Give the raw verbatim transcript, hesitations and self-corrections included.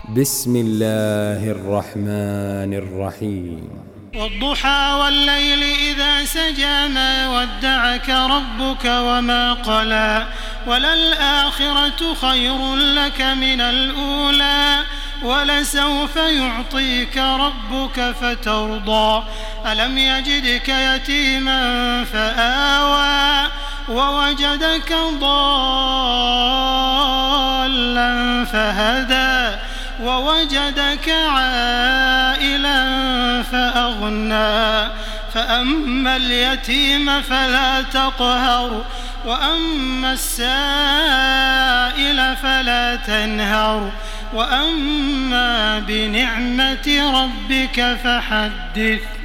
بسم الله الرحمن الرحيم والضحى والليل إذا سجى ما ودعك ربك وما قلى وللآخرة خير لك من الأولى ولسوف يعطيك ربك فترضى ألم يجدك يتيما فآوى ووجدك ضالا فهدى ووجدك عائلا فأغنى فأما اليتيم فلا تقهر وأما السائل فلا تنهر وأما بنعمة ربك فحدث.